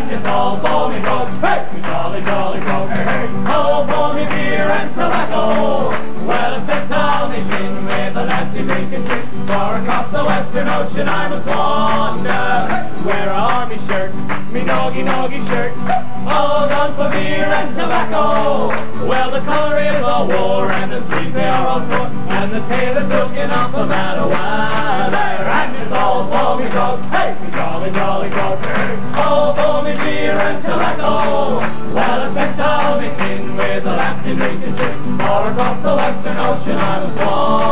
and it's all for me drugs. Hey, me jolly, jolly drugs. Hey, hey. All for me beer and tobacco. Well, I spent all me gin with the lads who drinking gin. For across the Western Ocean I must wander. Where are me shirts, me noggy noggy shirts? All done for beer and tobacco. Well, the colour is all war and the sleeves they are all torn, and the tail is looking awful bad a while there. And it's all for me drugs. Hey, me jolly, jolly drugs. All for me beer and tobacco. Well, I spent all me tin with the lassie drinking gin. For across the Western Ocean I was born.